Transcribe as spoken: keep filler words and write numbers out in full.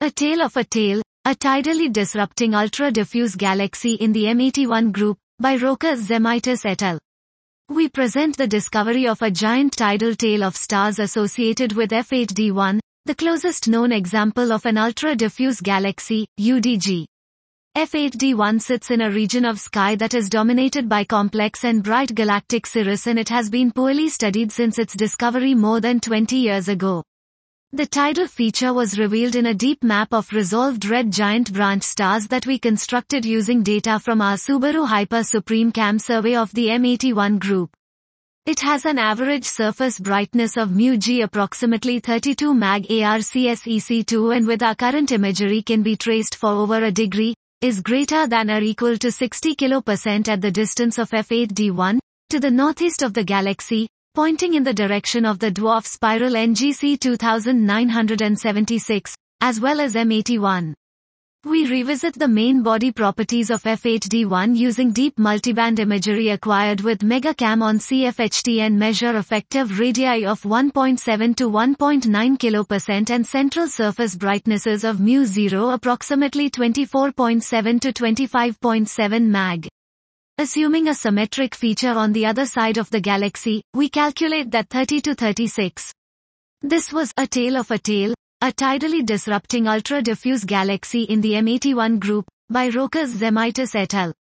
A Tale of a Tail, a tidally disrupting ultra-diffuse galaxy in the M eighty-one group, by Rokas Zemaitis et al. We present the discovery of a giant tidal tail of stars associated with F eight D one, the closest known example of an ultra-diffuse galaxy, U D G. F eight D one sits in a region of sky that is dominated by complex and bright galactic cirrus, and it has been poorly studied since its discovery more than twenty years ago. The tidal feature was revealed in a deep map of resolved red giant branch stars that we constructed using data from our Subaru Hyper Supreme Cam survey of the M eighty-one group. It has an average surface brightness of mu G approximately thirty-two mag A R C S E C two, and with our current imagery can be traced for over a degree, is greater than or equal to sixty kilopercent at the distance of F eight D one, to the northeast of the galaxy, pointing in the direction of the dwarf spiral N G C two nine seven six, as well as M eighty-one. We revisit the main body properties of F eight D one using deep multiband imagery acquired with MegaCam on C F H T and measure effective radii of one point seven to one point nine kilopercent and central surface brightnesses of mu zero approximately twenty-four point seven to twenty-five point seven mag. Assuming a symmetric feature on the other side of the galaxy, we calculate that thirty to thirty-six. This was A Tale of a Tail, a tidally disrupting ultra-diffuse galaxy in the M eighty-one group, by Rokas Zemaitis et al.